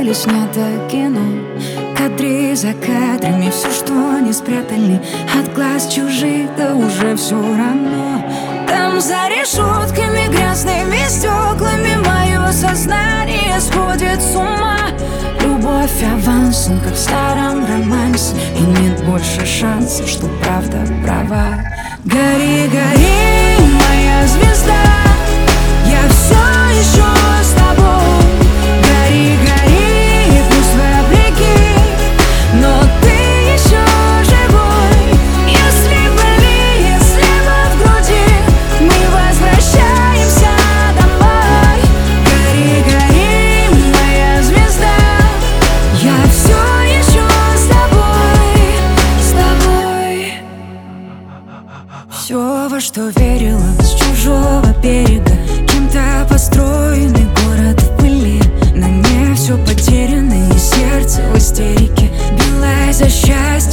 или снято кино. Кадры за кадрами, все, что не спрятали от глаз чужих, да уже все равно. Там за решетками, грязными стеклами, мое сознание сходит с ума. Любовь авансом, как в старом романсе, и нет больше шансов, что правда права. Гори, гори, моя звезда, я все еще с тобой. Гори, гори, пусть вопреки, но ты еще живой. Если боли, если в груди, мы возвращаемся домой. Гори, гори, моя звезда, я все еще с тобой, с тобой. Все, во что верила, с чужого берега, кем-то построенный город в пыли. На мне все потеряно, и сердце в истерике билось за счастье.